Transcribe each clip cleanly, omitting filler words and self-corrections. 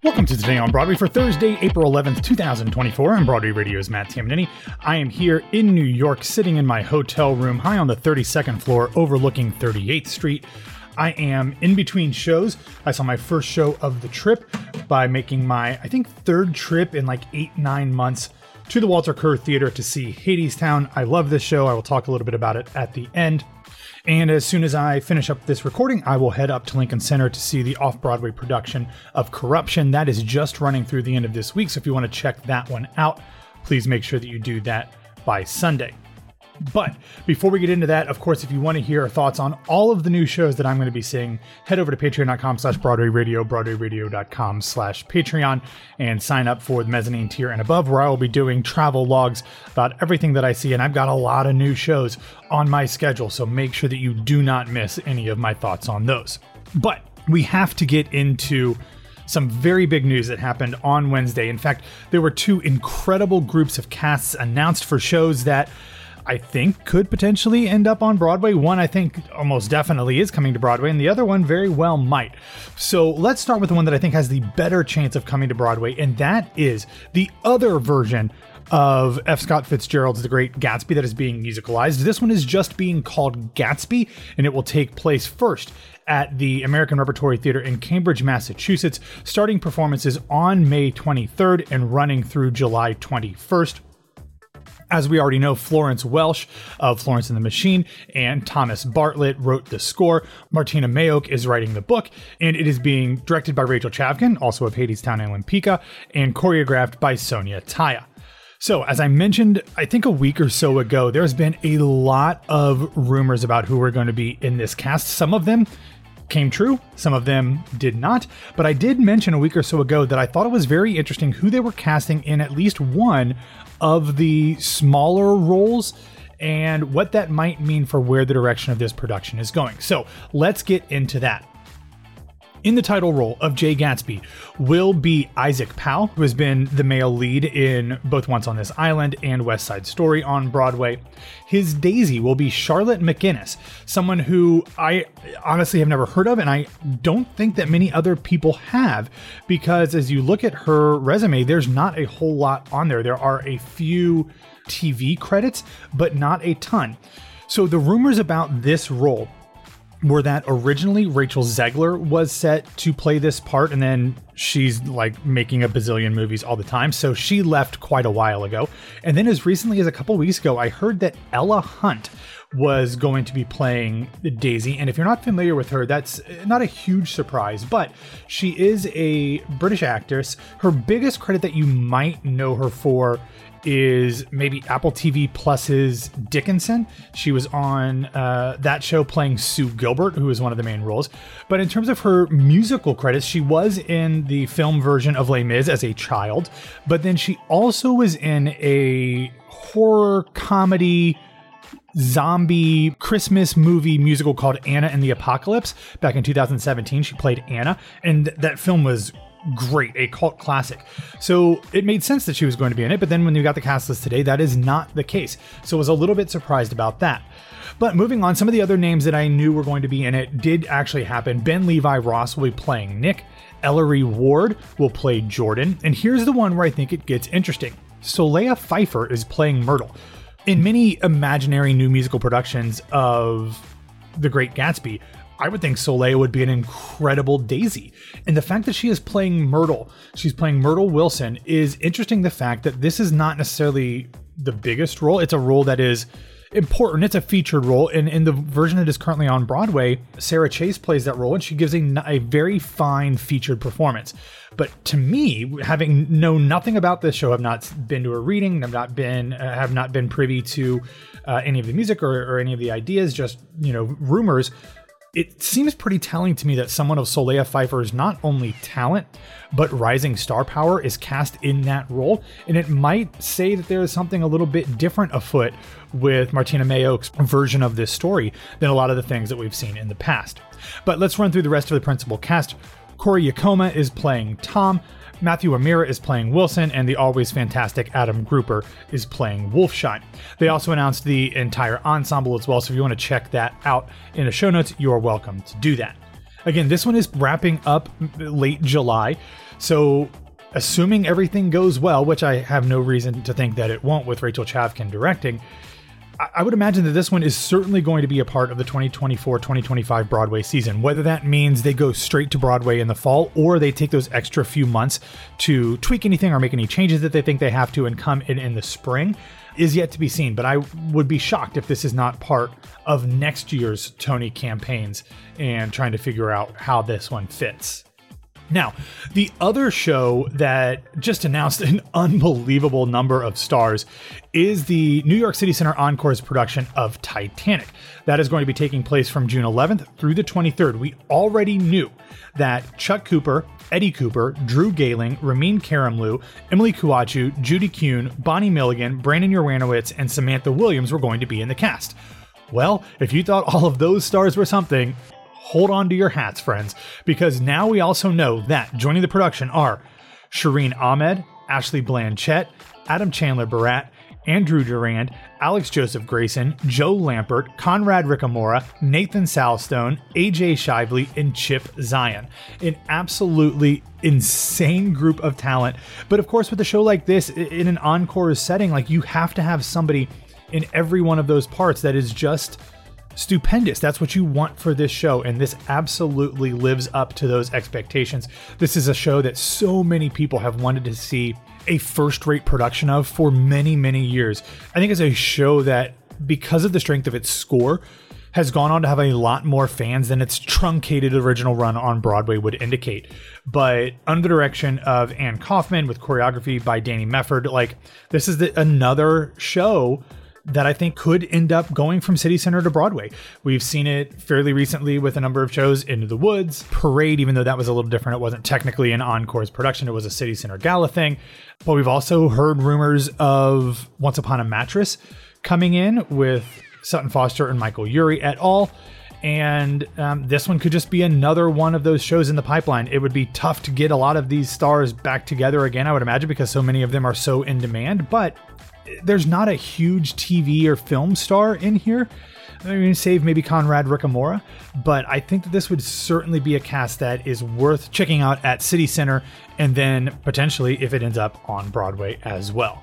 Welcome to Today on Broadway for Thursday, April 11th, 2024. I'm Broadway Radio's Matt Tamanini. I am here in New York, sitting in my hotel room high on the 32nd floor overlooking 38th Street. I am in between shows. I saw my first show of the trip by making my, I think, third trip in like 8-9 months to the Walter Kerr Theater to see Hadestown. I love this show. I will talk a little bit about it at the end. And as soon as I finish up this recording, I will head up to Lincoln Center to see the off-Broadway production of Corruption. That is just running through the end of this week, so if you want to check that one out, please make sure that you do that by Sunday. But before we get into that, of course, if you want to hear our thoughts on all of the new shows that I'm going to be seeing, head over to patreon.com/Broadway Radio, BroadwayRadio.com/Patreon, and sign up for the mezzanine tier and above, where I will be doing travel logs about everything that I see. And I've got a lot of new shows on my schedule, so make sure that you do not miss any of my thoughts on those. But we have to get into some very big news that happened on Wednesday. In fact, there were two incredible groups of casts announced for shows that I think could potentially end up on Broadway. One I think almost definitely is coming to Broadway, and the other one very well might. So let's start with the one that I think has the better chance of coming to Broadway, and that is the other version of F. Scott Fitzgerald's The Great Gatsby that is being musicalized. This one is just being called Gatsby, and it will take place first at the American Repertory Theater in Cambridge, Massachusetts, starting performances on May 23rd and running through July 21st. As we already know, Florence Welch of Florence and the Machine and Thomas Bartlett wrote the score. Martina Mayock is writing the book, and it is being directed by Rachel Chavkin, also of Hadestown and Olympika, and choreographed by Sonia Taya. So, as I mentioned, I think a week or so ago, there's been a lot of rumors about who are going to be in this cast. Some of them came true, some of them did not, but I did mention a week or so ago that I thought it was very interesting who they were casting in at least one of the smaller roles and what that might mean for where the direction of this production is going. So let's get into that. In the title role of Jay Gatsby will be Isaac Powell, who has been the male lead in both Once on This Island and West Side Story on Broadway. His Daisy will be Charlotte McGinnis, someone who I honestly have never heard of, and I don't think that many other people have, because as you look at her resume, there's not a whole lot on there. There are a few TV credits, but not a ton. So the rumors about this role were that originally Rachel Zegler was set to play this part, and then she's like making a bazillion movies all the time, so she left quite a while ago. And then as recently as a couple weeks ago, I heard that Ella Hunt was going to be playing Daisy, and if you're not familiar with her, that's not a huge surprise, but she is a British actress. Her biggest credit that you might know her for is maybe Apple TV Plus's Dickinson. She was on that show playing Sue Gilbert, who is one of the main roles. But in terms of her musical credits, she was in the film version of Les Mis as a child, but then she also was in a horror comedy zombie Christmas movie musical called Anna and the Apocalypse. Back in 2017, she played Anna, and that film was great, a cult classic. So it made sense that she was going to be in it, but then when you got the cast list today, that is not the case. So I was a little bit surprised about that. But moving on, some of the other names that I knew were going to be in it did actually happen. Ben Levi Ross will be playing Nick. Ellery Ward will play Jordan. And here's the one where I think it gets interesting. Solea Pfeiffer is playing Myrtle. In many imaginary new musical productions of The Great Gatsby, I would think Soleil would be an incredible Daisy. And the fact that she is playing Myrtle, she's playing Myrtle Wilson, is interesting. The fact that this is not necessarily the biggest role. It's a role that is important. It's a featured role. And in the version that is currently on Broadway, Sarah Chase plays that role, and she gives a very fine featured performance. But to me, having known nothing about this show, have not been to a reading, have not been privy to any of the music or any of the ideas, just, rumors. It seems pretty telling to me that someone of Solea Pfeiffer's not only talent, but rising star power is cast in that role. And it might say that there is something a little bit different afoot with Martina Mayock's version of this story than a lot of the things that we've seen in the past. But let's run through the rest of the principal cast. Corey Yakoma is playing Tom. Matthew Amira is playing Wilson, and the always fantastic Adam Grouper is playing Wolfshine. They also announced the entire ensemble as well, so if you want to check that out in the show notes, you're welcome to do that. Again, this one is wrapping up late July. So assuming everything goes well, which I have no reason to think that it won't with Rachel Chavkin directing, I would imagine that this one is certainly going to be a part of the 2024-2025 Broadway season. Whether that means they go straight to Broadway in the fall or they take those extra few months to tweak anything or make any changes that they think they have to and come in the spring is yet to be seen. But I would be shocked if this is not part of next year's Tony campaigns and trying to figure out how this one fits. Now, the other show that just announced an unbelievable number of stars is the New York City Center Encore's production of Titanic. That is going to be taking place from June 11th through the 23rd. We already knew that Chuck Cooper, Eddie Cooper, Drew Gehling, Ramin Karimloo, Emily Kuachu, Judy Kuhn, Bonnie Milligan, Brandon Uranowitz, and Samantha Williams were going to be in the cast. Well, if you thought all of those stars were something, hold on to your hats, friends, because now we also know that joining the production are Shireen Ahmed, Ashley Blanchett, Adam Chandler Barat, Andrew Durand, Alex Joseph Grayson, Joe Lampert, Conrad Ricamora, Nathan Salstone, AJ Shively, and Chip Zion. An absolutely insane group of talent. But of course, with a show like this, in an encore setting, like, you have to have somebody in every one of those parts that is just stupendous. That's what you want for this show, and this absolutely lives up to those expectations. This is a show that so many people have wanted to see a first-rate production of for many, many years. I think it's a show that, because of the strength of its score, has gone on to have a lot more fans than its truncated original run on Broadway would indicate. But under the direction of Ann Kaufman, with choreography by Danny Mefford, like, this is another show that I think could end up going from City Center to Broadway. We've seen it fairly recently with a number of shows. Into the Woods, Parade, even though that was a little different. It wasn't technically an Encore's production. It was a City Center Gala thing. But we've also heard rumors of Once Upon a Mattress coming in with Sutton Foster and Michael Urie et al. And this one could just be another one of those shows in the pipeline. It would be tough to get a lot of these stars back together again, I would imagine, because so many of them are so in demand. But there's not a huge TV or film star in here. I mean, save maybe Conrad Ricamora, but I think that this would certainly be a cast that is worth checking out at City Center, and then potentially if it ends up on Broadway as well.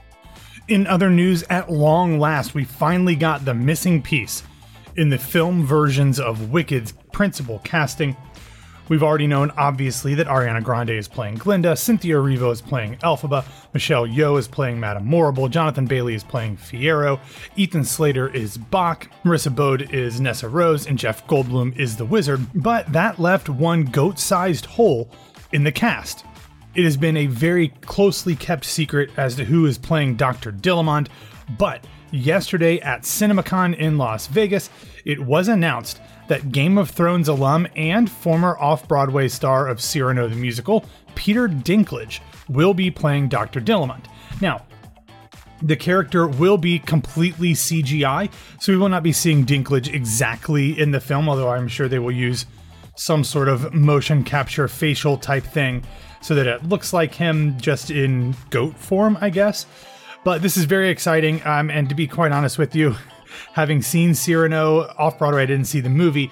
In other news, at long last, we finally got the missing piece in the film versions of Wicked's principal casting. We've already known, obviously, that Ariana Grande is playing Glinda, Cynthia Erivo is playing Elphaba, Michelle Yeoh is playing Madame Morrible, Jonathan Bailey is playing Fiyero, Ethan Slater is Bach, Marissa Bode is Nessa Rose, and Jeff Goldblum is the Wizard, but that left one goat-sized hole in the cast. It has been a very closely kept secret as to who is playing Dr. Dillamond, but yesterday at CinemaCon in Las Vegas, it was announced that Game of Thrones alum and former off-Broadway star of Cyrano the Musical, Peter Dinklage, will be playing Dr. Dillamond. Now, the character will be completely CGI, so we will not be seeing Dinklage exactly in the film, although I'm sure they will use some sort of motion capture facial type thing so that it looks like him just in goat form, I guess. But this is very exciting, and to be quite honest with you, having seen Cyrano off-Broadway, I didn't see the movie,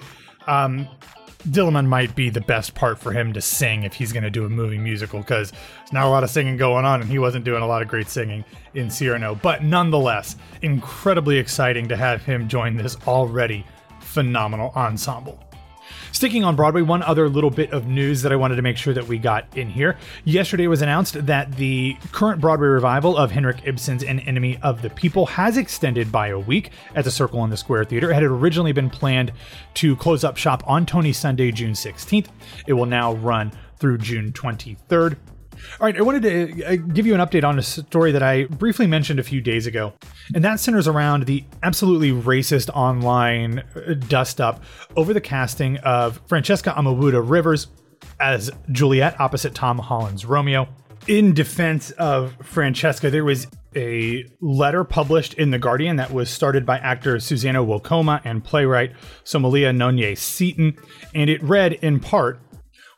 Dillamond might be the best part for him to sing if he's going to do a movie musical, because there's not a lot of singing going on, and he wasn't doing a lot of great singing in Cyrano. But nonetheless, incredibly exciting to have him join this already phenomenal ensemble. Sticking on Broadway, one other little bit of news that I wanted to make sure that we got in here. Yesterday was announced that the current Broadway revival of Henrik Ibsen's An Enemy of the People has extended by a week at the Circle in the Square Theater. It had originally been planned to close up shop on Tony Sunday, June 16th. It will now run through June 23rd. All right, I wanted to give you an update on a story that I briefly mentioned a few days ago, and that centers around the absolutely racist online dust-up over the casting of Francesca Amawuda Rivers as Juliet opposite Tom Holland's Romeo. In defense of Francesca, there was a letter published in The Guardian that was started by actor Susanna Wokoma and playwright Somalia Nonye Seaton, and it read in part,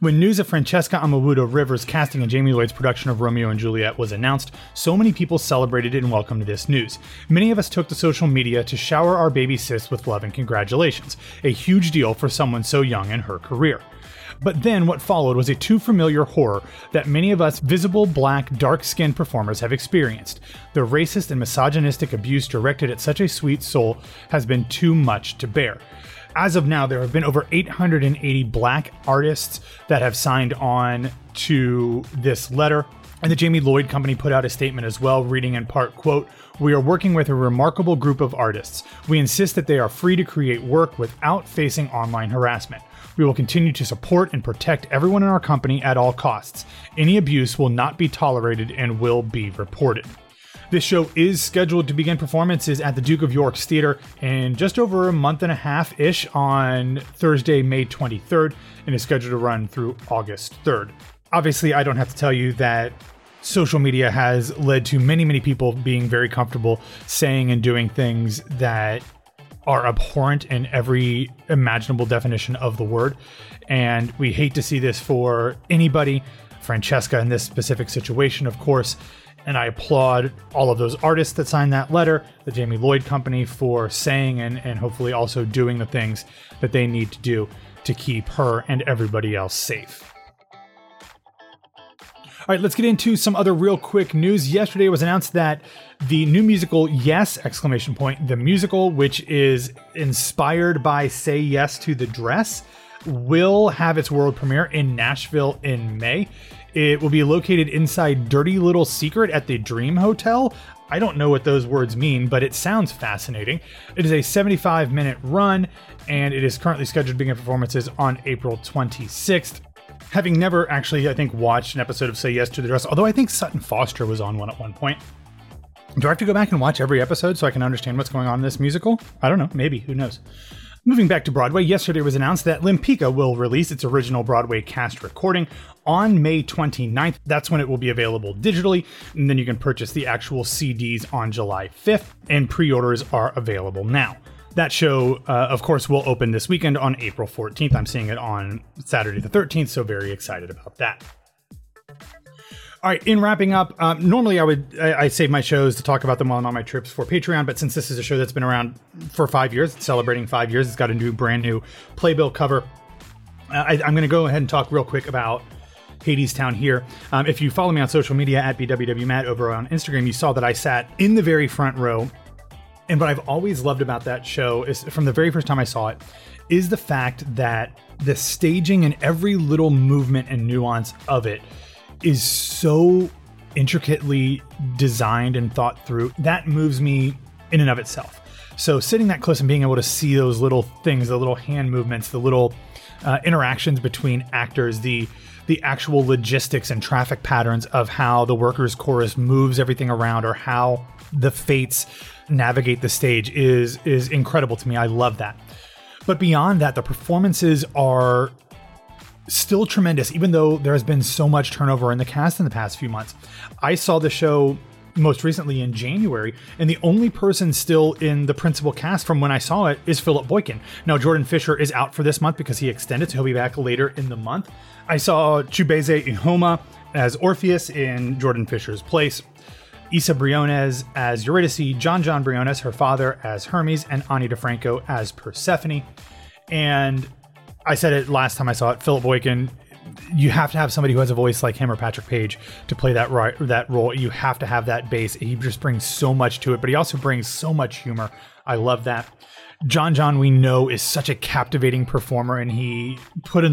When news of Francesca Amoruso Rivers' casting in Jamie Lloyd's production of Romeo and Juliet was announced, so many people celebrated and welcomed this news. Many of us took to social media to shower our baby sis with love and congratulations, a huge deal for someone so young in her career. But then what followed was a too familiar horror that many of us visible black, dark-skinned performers have experienced. The racist and misogynistic abuse directed at such a sweet soul has been too much to bear. As of now, there have been over 880 black artists that have signed on to this letter. And the Jamie Lloyd Company put out a statement as well, reading in part, quote, "We are working with a remarkable group of artists. We insist that they are free to create work without facing online harassment. We will continue to support and protect everyone in our company at all costs. Any abuse will not be tolerated and will be reported." This show is scheduled to begin performances at the Duke of York's Theatre in just over a month and a half-ish on Thursday, May 23rd, and is scheduled to run through August 3rd. Obviously, I don't have to tell you that social media has led to many, many people being very comfortable saying and doing things that are abhorrent in every imaginable definition of the word. And we hate to see this for anybody, Francesca in this specific situation, of course. And I applaud all of those artists that signed that letter, the Jamie Lloyd Company, for saying and hopefully also doing the things that they need to do to keep her and everybody else safe. All right, let's get into some other real quick news. Yesterday it was announced that the new musical Yes! The musical, which is inspired by Say Yes to the Dress, will have its world premiere in Nashville in May. It will be located inside Dirty Little Secret at the Dream Hotel. I don't know what those words mean, but it sounds fascinating. It is a 75-minute run, and it is currently scheduled to begin performances on April 26th. Having never actually, I think, watched an episode of Say Yes to the Dress, although I think Sutton Foster was on one at one point. Do I have to go back and watch every episode so I can understand what's going on in this musical? I don't know. Maybe. Who knows? Moving back to Broadway, yesterday it was announced that Limpika will release its original Broadway cast recording on May 29th. That's when it will be available digitally, and then you can purchase the actual CDs on July 5th, and pre-orders are available now. That show, of course, will open this weekend on April 14th. I'm seeing it on Saturday the 13th, so very excited about that. All right, in wrapping up, normally I save my shows to talk about them while I'm on my trips for Patreon, but since this is a show that's been around for 5 years, it's celebrating 5 years, it's got a brand new playbill cover. I'm going to go ahead and talk real quick about Hadestown here. If you follow me on social media at BWWMatt over on Instagram, you saw that I sat in the very front row. And what I've always loved about that show is, from the very first time I saw it, is the fact that the staging and every little movement and nuance of it is so intricately designed and thought through. That moves me in and of itself. So sitting that close and being able to see those little things, the little hand movements, the little interactions between actors, the actual logistics and traffic patterns of how the workers' chorus moves everything around, or how the fates navigate the stage is incredible to me. I love that. But beyond that, the performances are still tremendous, even though there has been so much turnover in the cast in the past few months. I saw the show most recently in January, and the only person still in the principal cast from when I saw it is Philip Boykin. Now, Jordan Fisher is out for this month because he extended, so he'll be back later in the month. I saw Chibueze Ihoma as Orpheus in Jordan Fisher's place, Issa Briones as Eurydice, John Briones, her father, as Hermes, and Ani DeFranco as Persephone. And I said it last time I saw it, Philip Boykin, you have to have somebody who has a voice like him or Patrick Page to play that role. You have to have that bass. He just brings so much to it, but he also brings so much humor. I love that. John we know is such a captivating performer, and he put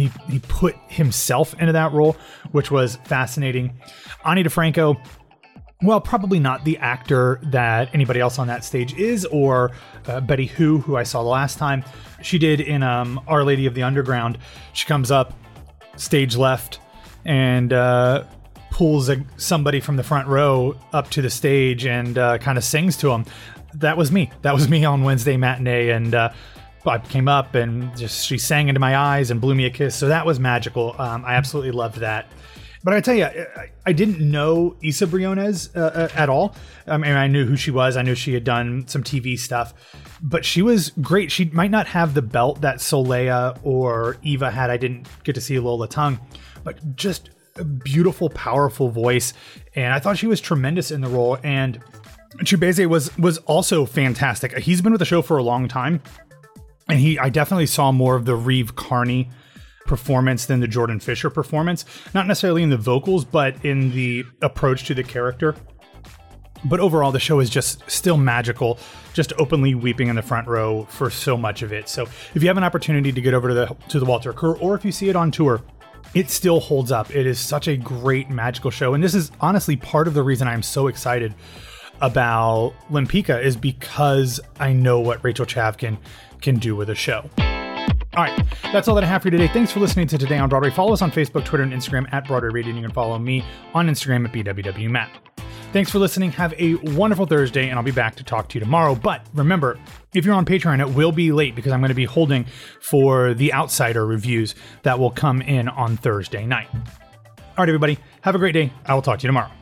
himself into that role, which was fascinating. Ani DeFranco, well, probably not the actor that anybody else on that stage is, or Betty who I saw the last time. She did in Our Lady of the Underground. She comes up, stage left, and pulls somebody from the front row up to the stage and kind of sings to him. That was me. That was me on Wednesday matinee, and I came up and she sang into my eyes and blew me a kiss. So that was magical. I absolutely loved that. But I tell you, I didn't know Isa Briones at all. I mean, I knew who she was. I knew she had done some TV stuff, but she was great. She might not have the belt that Soleil or Eva had. I didn't get to see Lola Tongue, but just a beautiful, powerful voice. And I thought she was tremendous in the role. And Chibueze was also fantastic. He's been with the show for a long time, and I definitely saw more of the Reeve Carney performance than the Jordan Fisher performance. Not necessarily in the vocals, but in the approach to the character. But overall, the show is just still magical, just openly weeping in the front row for so much of it. So if you have an opportunity to get over to the Walter Kerr, or if you see it on tour, it still holds up. It is such a great magical show. And this is honestly part of the reason I'm so excited about Lempicka, is because I know what Rachel Chavkin can do with a show. All right, that's all that I have for you today. Thanks for listening to Today on Broadway. Follow us on Facebook, Twitter, and Instagram at Broadway Radio. And you can follow me on Instagram at BWWMatt. Thanks for listening. Have a wonderful Thursday, and I'll be back to talk to you tomorrow. But remember, if you're on Patreon, it will be late because I'm going to be holding for the Outsider reviews that will come in on Thursday night. All right, everybody, have a great day. I will talk to you tomorrow.